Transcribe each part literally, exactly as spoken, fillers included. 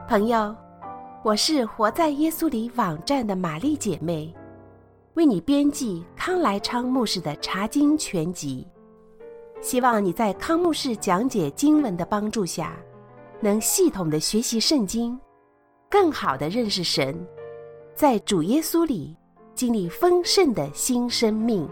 朋友，我是活在耶稣里网站的玛丽姐妹，为你编辑康来昌牧师的查经全集，希望你在康牧师讲解经文的帮助下，能系统的学习圣经，更好的认识神，在主耶稣里经历丰盛的新生命。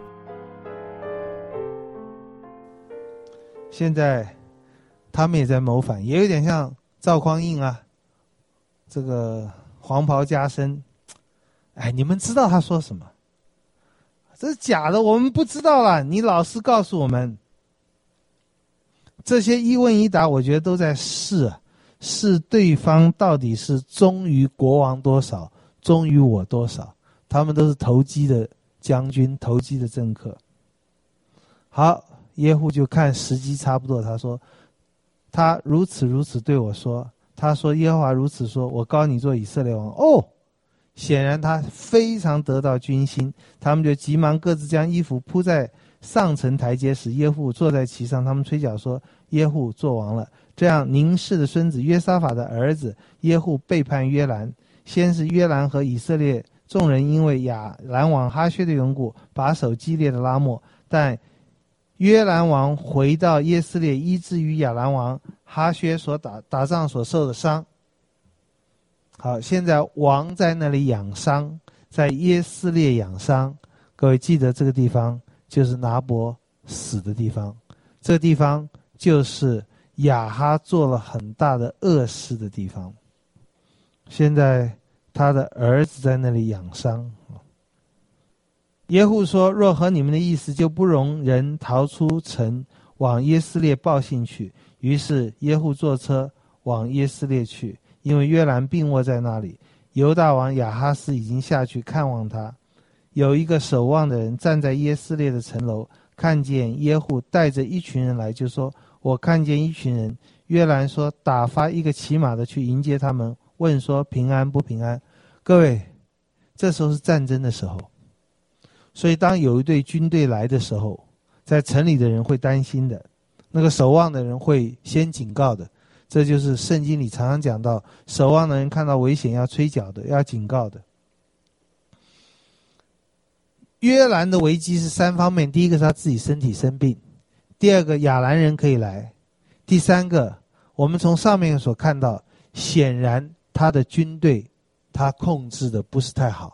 现在他们也在谋反，也有点像赵匡胤啊，这个黄袍加身。哎，你们知道他说什么？这是假的，我们不知道啦，你老师告诉我们。这些一问一答，我觉得都在试啊，试对方到底是忠于国王多少，忠于我多少。他们都是投机的将军，投机的政客。好，耶户就看时机差不多，他说他如此如此对我说，他说耶和华如此说，我膏你做以色列王。哦，显然他非常得到军心，他们就急忙各自将衣服铺在上层台阶，使耶户坐在其上。他们吹角说耶户做王了。这样宁示的孙子约沙法的儿子耶户背叛约兰，先是约兰和以色列众人因为亚兰王哈薛的缘故把守基列的拉末，但约兰王回到耶斯列，医治于亚兰王哈薛所打打仗所受的伤。好，现在王在那里养伤，在耶斯列养伤。各位记得这个地方就是拿伯死的地方，这个地方就是亚哈做了很大的恶事的地方。现在他的儿子在那里养伤。耶户说，若合你们的意思，就不容人逃出城，往耶斯列报信去。于是耶户坐车往耶斯列去，因为约兰病卧在那里。犹大王亚哈斯已经下去看望他。有一个守望的人站在耶斯列的城楼，看见耶户带着一群人来，就说，我看见一群人。约兰说，打发一个骑马的去迎接他们，问说平安不平安。各位，这时候是战争的时候，所以当有一队军队来的时候，在城里的人会担心的，那个守望的人会先警告的。这就是圣经里常常讲到，守望的人看到危险要吹角的，要警告的。约兰的危机是三方面，第一个是他自己身体生病，第二个亚兰人可以来，第三个我们从上面所看到，显然他的军队他控制的不是太好。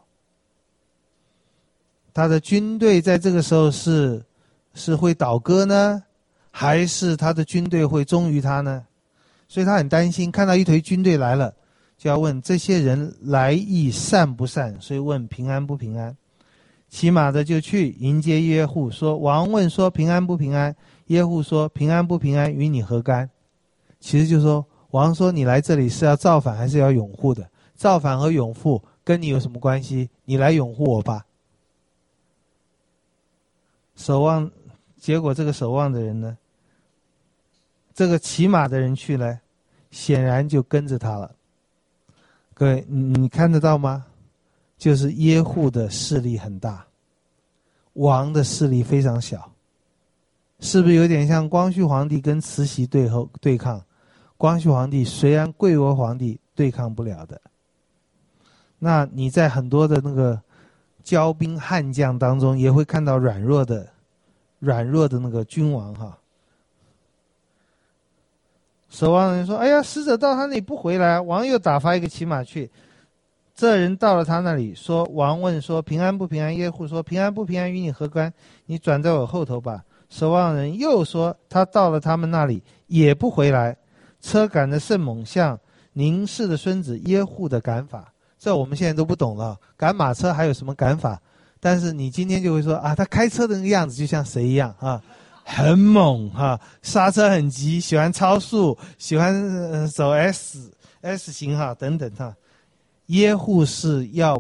他的军队在这个时候是是会倒戈呢，还是他的军队会忠于他呢？所以他很担心，看到一队军队来了，就要问这些人来意善不善，所以问平安不平安。骑马的就去迎接耶户，说，王问说平安不平安。耶户说，平安不平安与你何干？其实就是说，王说你来这里是要造反还是要拥护的？造反和拥护跟你有什么关系？你来拥护我吧。守望，结果这个守望的人呢，这个骑马的人去了，显然就跟着他了。各位，你你看得到吗？就是耶户的势力很大，王的势力非常小。是不是有点像光绪皇帝跟慈禧对后对抗？光绪皇帝虽然贵为皇帝，对抗不了的。那你在很多的那个骄兵悍将当中，也会看到软弱的、软弱的那个君王哈。守望人说：“哎呀，使者到他那里不回来。”王又打发一个骑马去。这人到了他那里，说：“王问说平安不平安？”耶户说：“平安不平安与你何干？你转在我后头吧。”守望人又说：“他到了他们那里也不回来。”车赶得甚猛，像宁氏的孙子耶户的赶法。这我们现在都不懂了，赶马车还有什么赶法？但是你今天就会说啊，他开车的那个样子就像谁一样啊？很猛哈、啊，刹车很急，喜欢超速，喜欢、呃、走 S S 型哈等等哈。耶户是要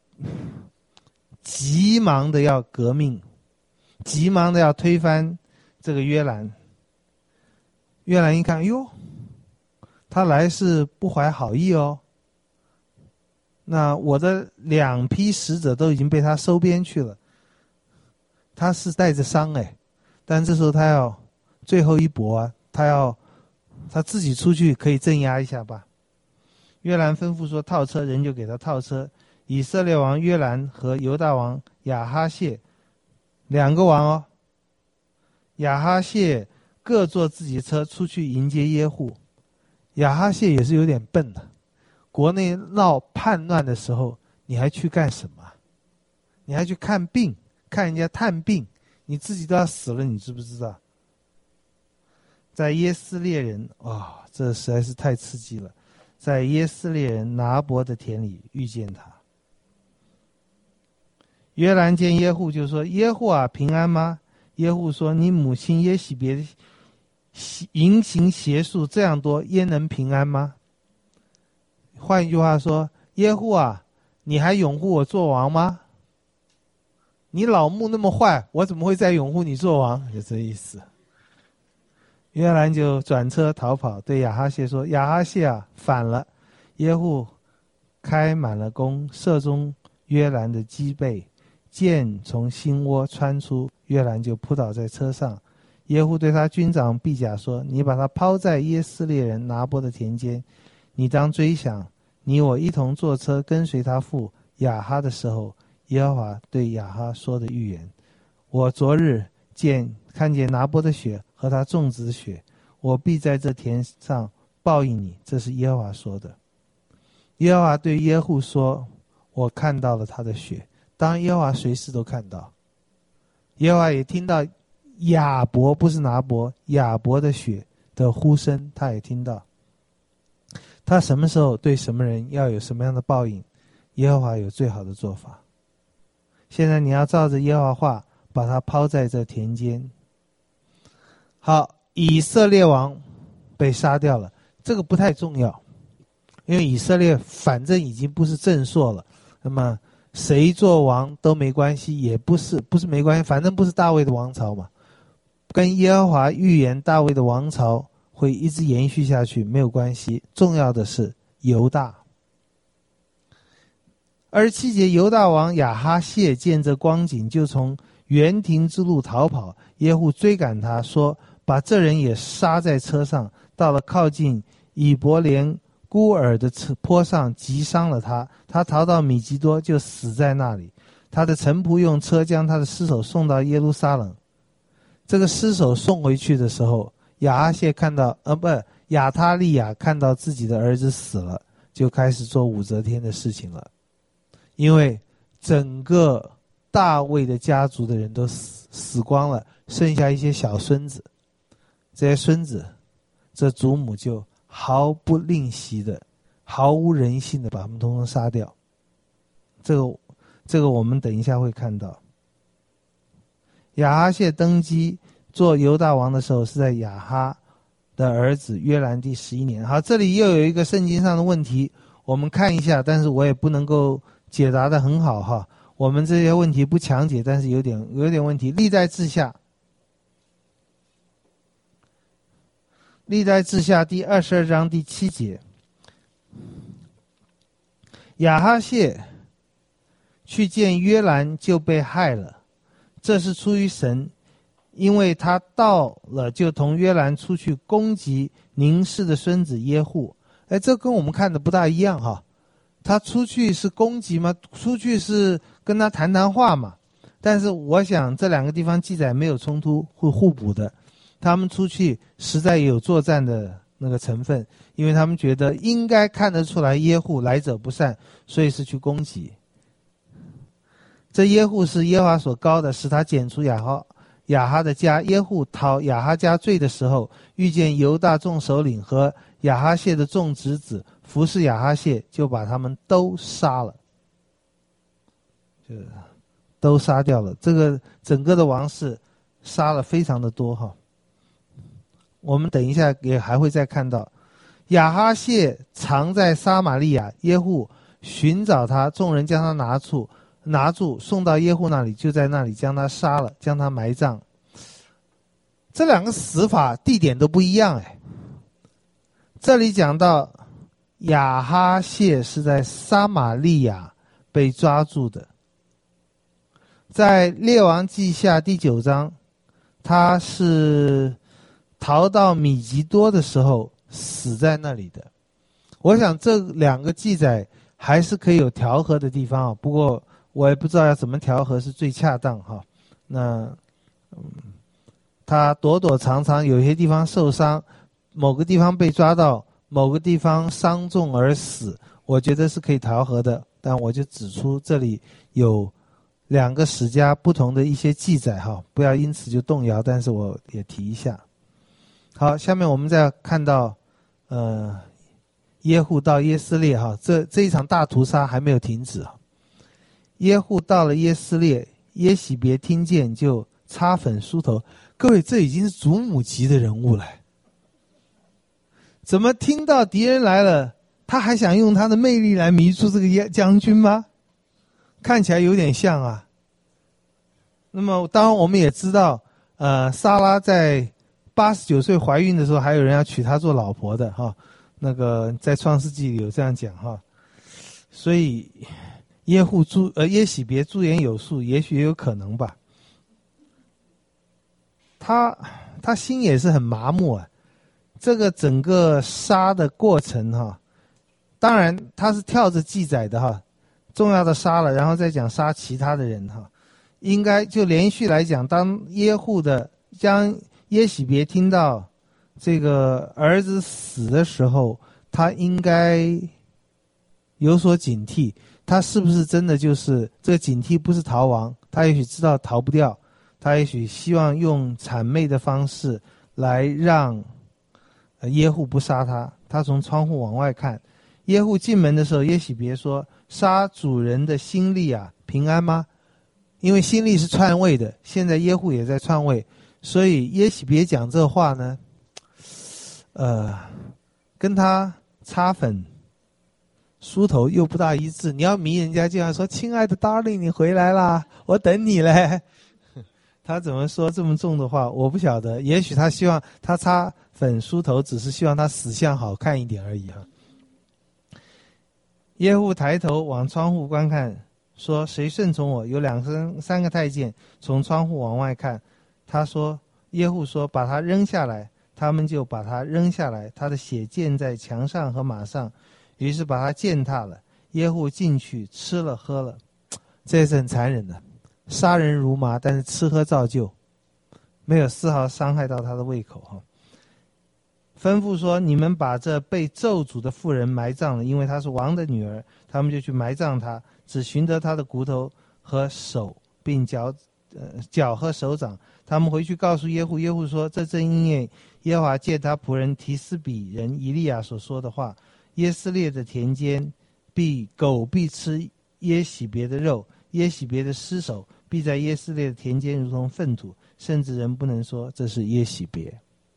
急忙的要革命，急忙的要推翻这个约兰。约兰一看，哟，他来是不怀好意哦。那我的两批使者都已经被他收编去了，他是带着伤哎，但这时候他要最后一搏啊，他要他自己出去可以镇压一下吧。 约兰吩咐说套车，人就给他套车。以色列王约兰和犹大王亚哈谢两个王哦，亚哈谢各坐自己车出去迎接耶户。亚哈谢也是有点笨的，国内闹叛乱的时候，你还去干什么？你还去看病，看人家探病，你自己都要死了，你知不知道？在耶斯列人，哇、哦，这实在是太刺激了。在耶斯列人拿伯的田里遇见他。约兰见耶户就说：耶户啊，平安吗？耶户说：你母亲耶洗别淫行邪术这样多，焉能平安吗？换一句话说，耶户啊，你还拥护我做王吗？你老母那么坏，我怎么会再拥护你做王？就这意思。约兰就转车逃跑，对亚哈谢说：亚哈谢啊，反了！耶户开满了弓，射中约兰的脊背，箭从心窝穿出，约兰就扑倒在车上。耶户对他军长毕甲说：你把他抛在耶斯列人拿伯的田间，你当追想，你我一同坐车跟随他父亚哈的时候，耶和华对亚哈说的预言：我昨日见看见拿伯的血和他种植的血，我必在这田上报应你。这是耶和华说的。耶和华对耶户说：我看到了他的血。当然耶和华随时都看到。耶和华也听到亚伯，不是拿伯，亚伯的血的呼声，他也听到。他什么时候对什么人要有什么样的报应，耶和华有最好的做法。现在你要照着耶和华话，把他抛在这田间。好，以色列王被杀掉了，这个不太重要，因为以色列反正已经不是正朔了，那么谁做王都没关系，也不是不是没关系，反正不是大卫的王朝嘛，跟耶和华预言大卫的王朝会一直延续下去没有关系。重要的是犹大。二十七节，犹大王亚哈谢见这光景，就从园亭之路逃跑。耶户追赶他，说：把这人也杀在车上。到了靠近以伯莲孤尔的坡上，击伤了他。他逃到米吉多，就死在那里。他的臣仆用车将他的尸首送到耶路撒冷。这个尸首送回去的时候，亚哈谢看到，呃，不，亚他利亚看到自己的儿子死了，就开始做武则天的事情了。因为整个大卫的家族的人都死死光了，剩下一些小孙子。这些孙子，这祖母就毫不吝惜的、毫无人性的把他们通通杀掉。这个，这个我们等一下会看到。亚哈谢登基做犹大王的时候，是在亚哈的儿子约兰第十一年。好，这里又有一个圣经上的问题，我们看一下，但是我也不能够解答得很好哈。我们这些问题不强解，但是有点有点问题。历代志下，历代志下第二十二章第七节，亚哈谢去见约兰就被害了，这是出于神，因为他到了就同约兰出去攻击宁氏的孙子耶户。哎，这跟我们看的不大一样哈。他出去是攻击吗？出去是跟他谈谈话嘛？但是我想这两个地方记载没有冲突，会互补的。他们出去实在有作战的那个成分，因为他们觉得应该看得出来耶户来者不善，所以是去攻击。这耶户是耶和华所膏的，使他剪除亚哈亚哈的家。耶户讨亚哈家罪的时候，遇见犹大众首领和亚哈谢的众侄子服侍亚哈谢，就把他们都杀了，就都杀掉了。这个整个的王室杀了非常的多哈。我们等一下也还会再看到，亚哈谢藏在撒玛利亚，耶户寻找他，众人将他拿住，拿住送到耶户那里，就在那里将他杀了，将他埋葬。这两个死法地点都不一样哎。这里讲到亚哈谢是在撒玛利亚被抓住的，在列王记下第九章，他是逃到米吉多的时候死在那里的。 我想这两个记载还是可以有调和的地方啊，不过我也不知道要怎么调和是最恰当哈。那嗯，他躲躲藏藏，有些地方受伤，某个地方被抓到，某个地方伤重而死，我觉得是可以调和的。但我就指出这里有两个史家不同的一些记载哈，不要因此就动摇，但是我也提一下。好，下面我们再看到呃耶户到耶斯列哈，这这一场大屠杀还没有停止啊。耶户到了耶斯列，耶洗别听见就擦粉梳头。各位，这已经是祖母级的人物了，怎么听到敌人来了，他还想用他的魅力来迷住这个将军吗？看起来有点像啊。那么当然我们也知道，呃，撒拉在八十九岁怀孕的时候，还有人要娶她做老婆的哈。那个在创世纪里有这样讲哈。所以耶户诸呃耶洗别诸言有数，也许也有可能吧。他他心也是很麻木啊。这个整个杀的过程哈，当然他是跳着记载的哈，重要的杀了，然后再讲杀其他的人哈。应该就连续来讲，当耶户的将耶洗别听到这个儿子死的时候，他应该有所警惕。他是不是真的就是这个警惕不是逃亡？他也许知道逃不掉，他也许希望用谄媚的方式来让耶户不杀他。他从窗户往外看，耶户进门的时候，耶洗别说：“杀主人的心力啊，平安吗？”因为心力是篡位的，现在耶户也在篡位，所以耶洗别讲这话呢，呃，跟他擦粉梳头又不大一致。你要迷人家就要说：“亲爱的 darling， 你回来啦，我等你嘞。”他怎么说这么重的话？我不晓得。也许他希望他擦粉梳头，只是希望他死相好看一点而已哈。耶户抬头往窗户观看，说：“谁顺从我？”有两三三个太监从窗户往外看。他说：“耶户说，把他扔下来。”他们就把他扔下来，他的血溅在墙上和马上，于是把他践踏了。耶户进去吃了喝了，这也是很残忍的。杀人如麻，但是吃喝照旧，没有丝毫伤害到他的胃口哈。吩咐说：“你们把这被咒诅的妇人埋葬了，因为她是王的女儿。”他们就去埋葬她，只寻得她的骨头和手，并脚、呃、脚和手掌。他们回去告诉耶户，耶户说：“这正应验耶和华借他仆人提斯比人以利亚所说的话：耶斯列的田间必狗必吃耶洗别的肉，耶洗别的尸首必在耶斯列的田间如同粪土，甚至人不能说这是耶洗别。”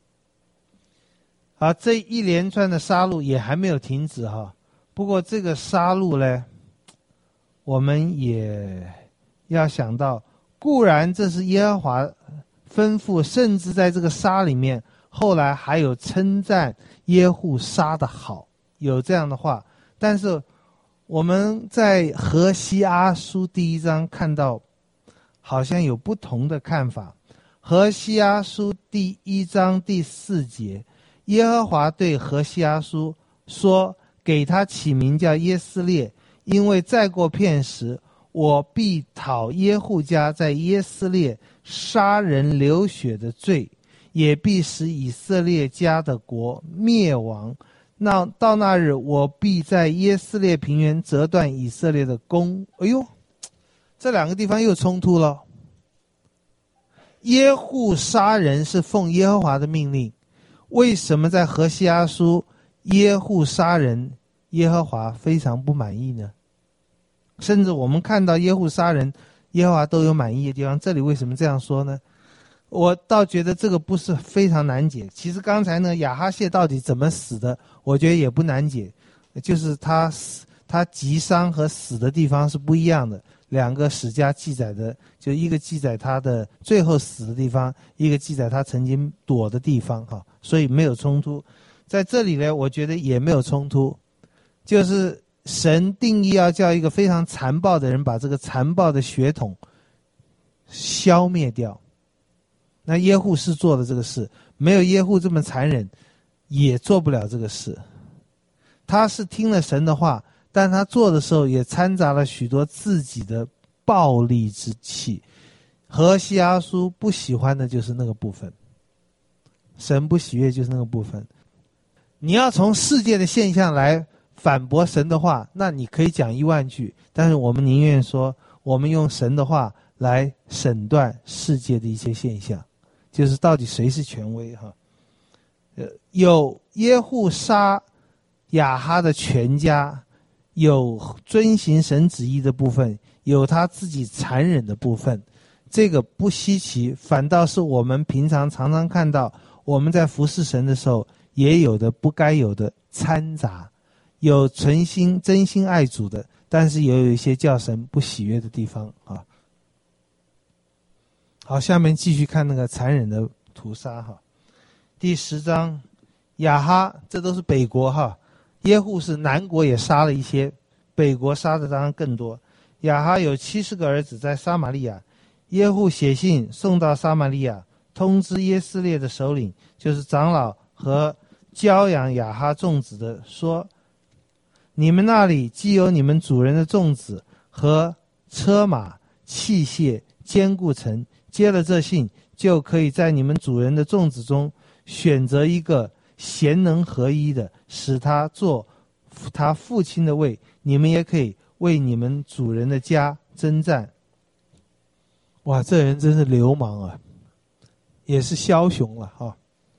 好，这一连串的杀戮也还没有停止哈。不过这个杀戮呢，我们也要想到，固然这是耶和华吩咐，甚至在这个杀里面，后来还有称赞耶户杀得好，有这样的话。但是我们在何西阿书第一章看到，好像有不同的看法。何西阿书第一章第四节，耶和华对何西阿书说：“给他起名叫耶斯列，因为再过片时，我必讨耶户家在耶斯列杀人流血的罪，也必使以色列家的国灭亡。那到那日，我必在耶斯列平原折断以色列的弓。”哎呦，这两个地方又冲突了。耶户杀人是奉耶和华的命令，为什么在何西阿书耶户杀人，耶和华非常不满意呢？甚至我们看到耶户杀人，耶和华都有满意的地方，这里为什么这样说呢？我倒觉得这个不是非常难解。其实刚才呢，亚哈谢到底怎么死的，我觉得也不难解，就是他死他击伤和死的地方是不一样的。两个史家记载的，就一个记载他的最后死的地方，一个记载他曾经躲的地方哈，所以没有冲突。在这里呢，我觉得也没有冲突，就是神定义要叫一个非常残暴的人把这个残暴的血统消灭掉。那耶户是做了这个事，没有耶户这么残忍，也做不了这个事。 他是听了神的话，但他做的时候也掺杂了许多自己的暴力之气。何西阿书不喜欢的就是那个部分，神不喜悦就是那个部分。你要从世界的现象来反驳神的话，那你可以讲一万句，但是我们宁愿说我们用神的话来审断世界的一些现象，就是到底谁是权威哈。呃，有耶户杀亚哈的全家，有遵行神旨意的部分，有他自己残忍的部分，这个不稀奇，反倒是我们平常常常看到我们在服侍神的时候也有的不该有的掺杂，有存心真心爱主的，但是也有一些叫神不喜悦的地方啊。好，下面继续看那个残忍的屠杀哈。第十章，亚哈，这都是北国哈，耶户是南国也杀了一些，北国杀的当然更多。亚哈有七十个儿子在撒玛利亚，耶户写信送到撒玛利亚，通知耶斯列的首领，就是长老和教养亚哈众子的，说：你们那里既有你们主人的众子和车马器械坚固城，接了这信，就可以在你们主人的众子中选择一个贤能合一的，使他做他父亲的位，你们也可以为你们主人的家征战。哇，这人真是流氓啊，也是枭雄了哈、哦。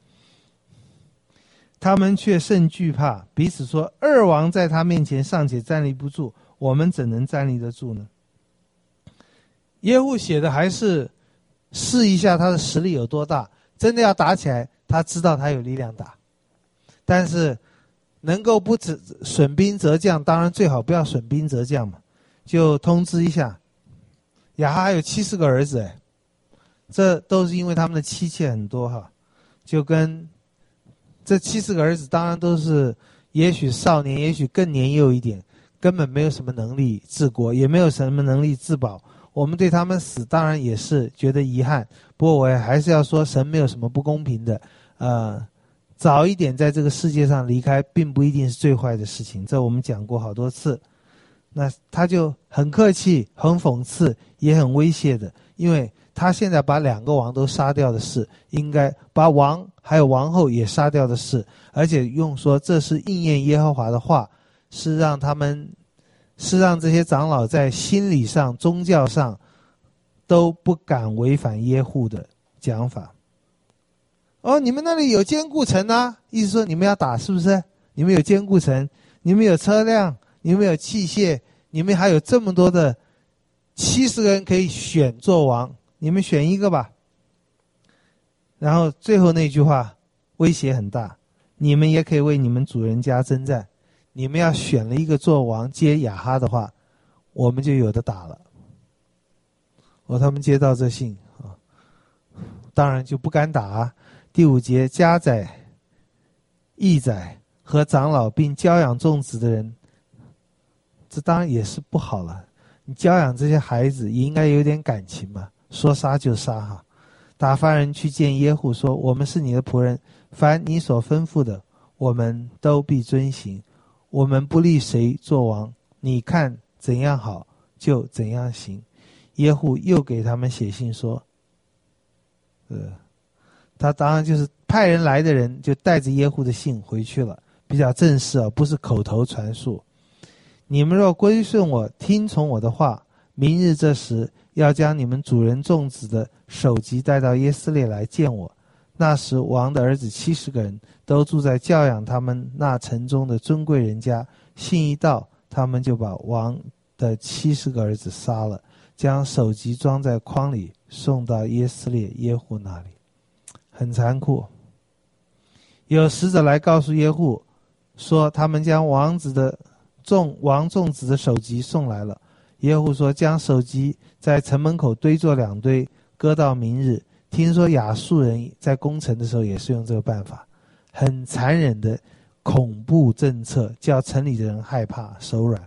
他们却甚惧怕，彼此说：二王在他面前尚且站立不住，我们怎能站立得住呢？耶户写的还是试一下他的实力有多大，真的要打起来，他知道他有力量打，但是能够不损兵折将，当然最好不要损兵折将嘛，就通知一下。亚哈还有七十个儿子，哎，这都是因为他们的妻妾很多哈，就跟这七十个儿子当然都是也许少年，也许更年幼一点，根本没有什么能力治国，也没有什么能力自保。我们对他们死当然也是觉得遗憾，不过我也还是要说，神没有什么不公平的。呃，早一点在这个世界上离开，并不一定是最坏的事情，这我们讲过好多次。那他就很客气、很讽刺，也很威胁的，因为他现在把两个王都杀掉的事，应该把王还有王后也杀掉的事，而且用说这是应验耶和华的话，是让他们。是让这些长老在心理上、宗教上都不敢违反耶户的讲法。哦，你们那里有坚固城啊，意思说你们要打是不是？你们有坚固城，你们有车辆，你们有器械，你们还有这么多的七十个人可以选做王，你们选一个吧。然后最后那句话威胁很大，你们也可以为你们主人家征战。你们要选了一个做王接亚哈的话，我们就有的打了。哦，他们接到这信啊，当然就不敢打啊。第五节，家宰、义宰和长老并教养众子的人，这当然也是不好了。你教养这些孩子也应该有点感情嘛，说杀就杀哈。打发人去见耶户说：我们是你的仆人，凡你所吩咐的，我们都必遵行。我们不立谁做王，你看怎样好就怎样行。耶户又给他们写信说，呃，他当然就是派人来的人就带着耶户的信回去了，比较正式啊，不是口头传述。你们若归顺我，听从我的话，明日这时要将你们主人众子的首级带到耶斯列来见我。那时王的儿子七十个人都住在教养他们那城中的尊贵人家，信一到，他们就把王的七十个儿子杀了，将首级装在筐里，送到耶斯列耶户那里。很残酷。有使者来告诉耶户说，他们将王子的众王众子的首级送来了。耶户说，将首级在城门口堆作两堆，搁到明日。听说亚述人在攻城的时候也是用这个办法，很残忍的恐怖政策，叫城里的人害怕手软。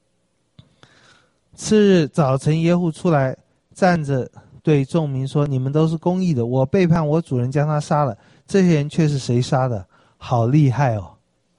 次日早晨，耶户出来站着对众民说：你们都是公义的，我背叛我主人将他杀了，这些人却是谁杀的？好厉害哦！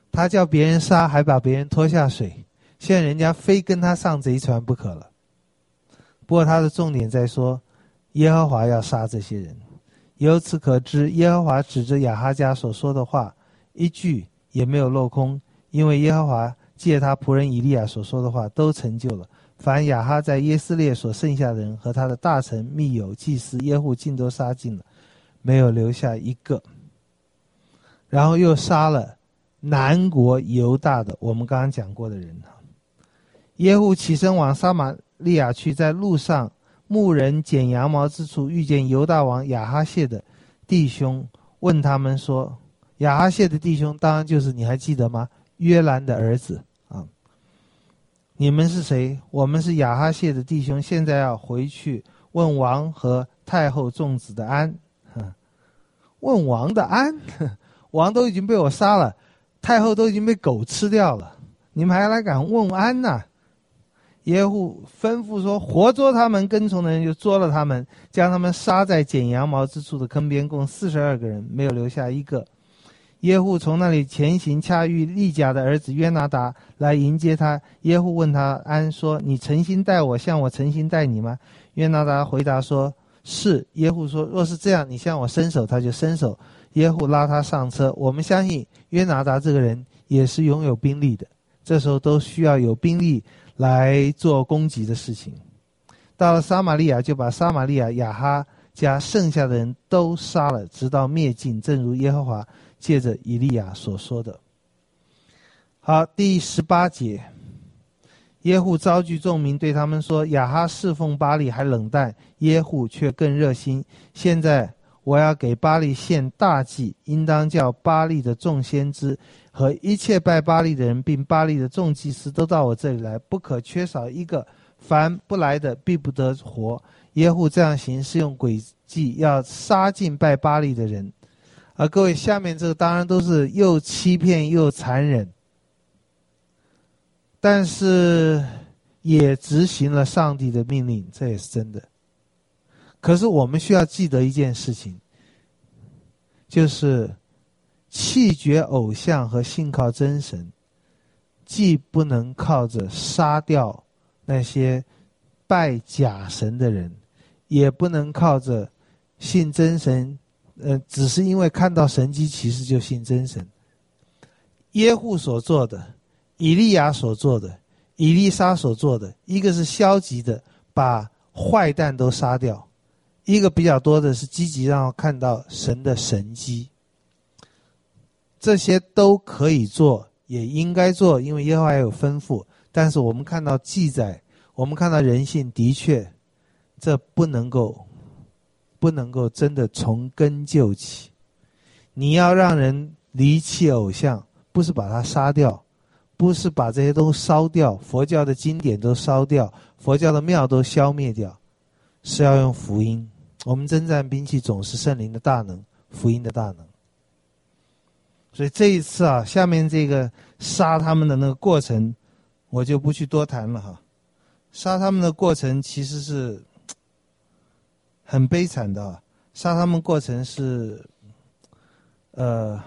他叫别人杀，还把别人拖下水，现在人家非跟他上贼船不可了。不过他的重点在说，耶和华要杀这些人。由此可知，耶和华指着亚哈家所说的话，一句也没有落空，因为耶和华借他仆人以利亚所说的话都成就了。凡亚哈在耶斯列所剩下的人和他的大臣、密友、祭司耶户尽都杀尽了，没有留下一个。然后又杀了南国犹大的我们刚刚讲过的人。耶户起身往撒玛利亚去，在路上牧人剪羊毛之处遇见犹大王亚哈谢的弟兄，问他们说，亚哈谢的弟兄当然就是你还记得吗？约兰的儿子啊。你们是谁？我们是亚哈谢的弟兄，现在要回去问王和太后众子的安。问王的安？王都已经被我杀了，太后都已经被狗吃掉了，你们还来敢问安呢、啊？耶户吩咐说，活捉他们，跟从的人就捉了他们，将他们杀在剪羊毛之处的坑边，共四十二个人，没有留下一个。耶户从那里前行，恰遇利甲的儿子约拿达来迎接他。耶户问他安说，你诚心待我，像我诚心待你吗？约拿达回答说，是。耶户说，若是这样，你向我伸手，他就伸手。耶户拉他上车。我们相信约拿达这个人也是拥有兵力的，这时候都需要有兵力来做攻击的事情。到了撒玛利亚，就把撒玛利亚亚哈家剩下的人都杀了，直到灭尽，正如耶和华借着以利亚所说的。好，第十八节，耶户召聚众民，对他们说，亚哈侍奉巴力还冷淡，耶户却更热心。现在我要给巴力献大祭，应当叫巴力的众先知和一切拜巴力的人，并巴力的众祭司都到我这里来，不可缺少一个，凡不来的必不得活。耶户这样行，是用诡计要杀尽拜巴力的人。而各位，下面这个当然都是又欺骗又残忍，但是也执行了上帝的命令，这也是真的。可是我们需要记得一件事情，就是弃绝偶像和信靠真神，既不能靠着杀掉那些拜假神的人，也不能靠着信真神，呃，只是因为看到神迹奇事就信真神。耶户所做的，以利亚所做的，以利沙所做的，一个是消极的把坏蛋都杀掉，一个比较多的是积极让我看到神的神迹。这些都可以做，也应该做，因为耶和华有吩咐。但是我们看到记载，我们看到人性，的确这不能够不能够真的从根救起。你要让人离弃偶像，不是把它杀掉，不是把这些都烧掉，佛教的经典都烧掉，佛教的庙都消灭掉，是要用福音。我们征战兵器总是圣灵的大能，福音的大能。所以这一次啊，下面这个杀他们的那个过程，我就不去多谈了哈。杀他们的过程其实是很悲惨的啊，杀他们过程是，呃，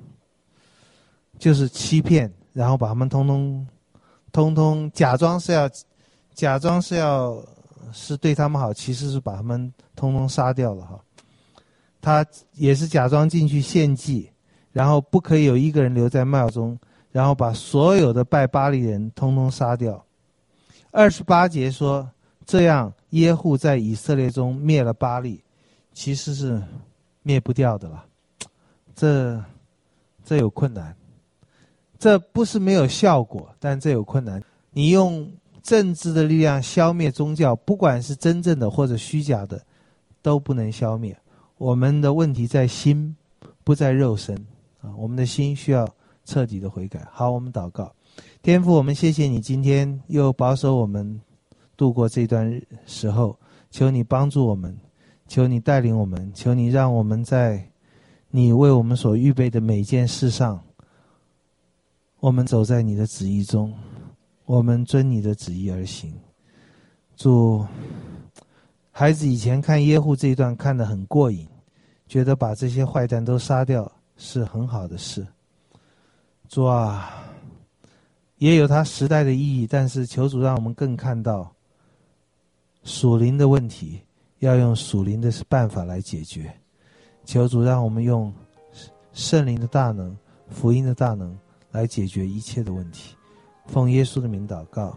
就是欺骗，然后把他们通通，通通假装是要，假装是要是对他们好，其实是把他们通通杀掉了哈。他也是假装进去献祭。然后不可以有一个人留在庙中，然后把所有的拜巴力人通通杀掉。二十八节说，这样耶户在以色列中灭了巴力，其实是灭不掉的了。这这有困难，这不是没有效果，但这有困难。你用政治的力量消灭宗教，不管是真正的或者虚假的，都不能消灭。我们的问题在心，不在肉身。我们的心需要彻底的悔改。好，我们祷告。天父，我们谢谢你今天又保守我们度过这段时候，求你帮助我们，求你带领我们，求你让我们在你为我们所预备的每件事上，我们走在你的旨意中，我们遵你的旨意而行。主，孩子以前看耶户这一段看得很过瘾，觉得把这些坏蛋都杀掉是很好的事。 主啊，也有它时代的意义，但是求主让我们更看到属灵的问题要用属灵的办法来解决。求主让我们用圣灵的大能、福音的大能来解决一切的问题。奉耶稣的名祷告。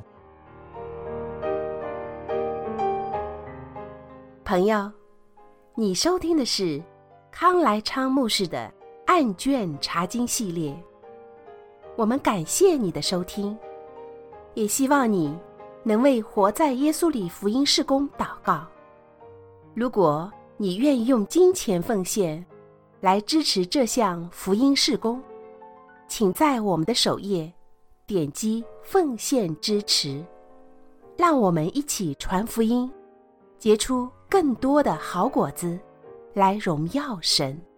朋友，你收听的是康来昌牧师的案卷查经系列。我们感谢你的收听，也希望你能为活在耶稣里福音事工祷告。如果你愿意用金钱奉献来支持这项福音事工，请在我们的首页点击奉献支持，让我们一起传福音，结出更多的好果子，来荣耀神。